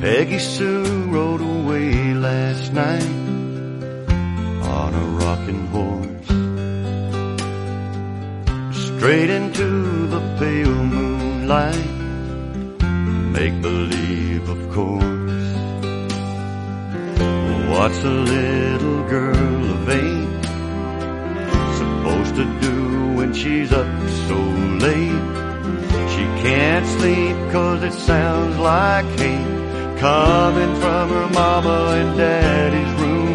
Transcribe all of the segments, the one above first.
Peggy Sue rode away last night on a rocking horse, straight into the pale moonlight, make believe of course. What's a little girl of 8 supposed to do when she's up so late? She can't sleep 'cause it sounds like hate coming from her mama and daddy's room.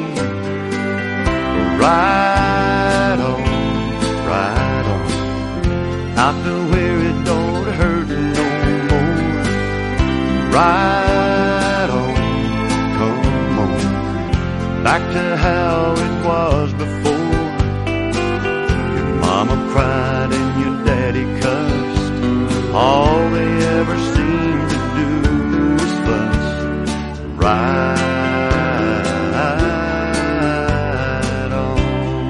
Ride on, out to where it don't hurt no more. Ride on, come on, back to how it was before. Your mama cried and your daddy cussed. All they ever seemed to do was fuss. Ride on.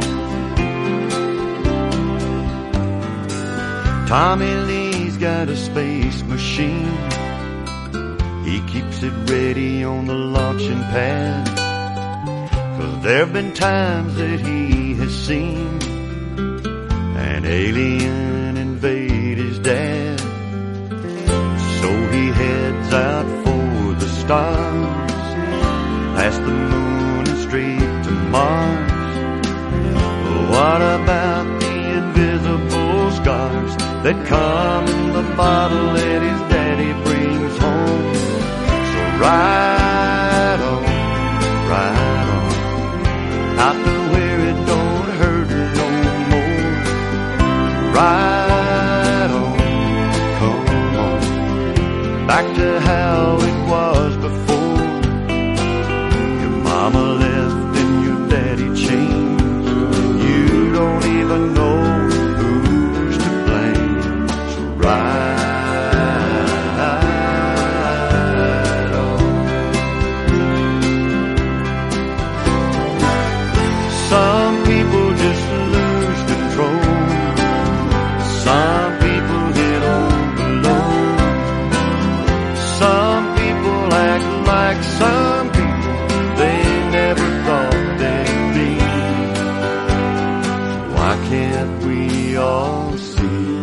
Tommy Lee's got a space machine. He keeps it ready on the launching pad, 'cause there've been times that he has seen an alien invade his dad. So he heads out for the stars, past the moon and straight to Mars. What about the invisible scars that come in the bottle that his daddy brings home? So ride on, out to where it don't hurt no more. Ride on, come on, back to how it was before. Your mama left and your daddy changed. You don't even know who's to blame. So ride on. Some people just lose control. Some people hit overload. Some people act like some people they never thought they'd be. Why can't we all see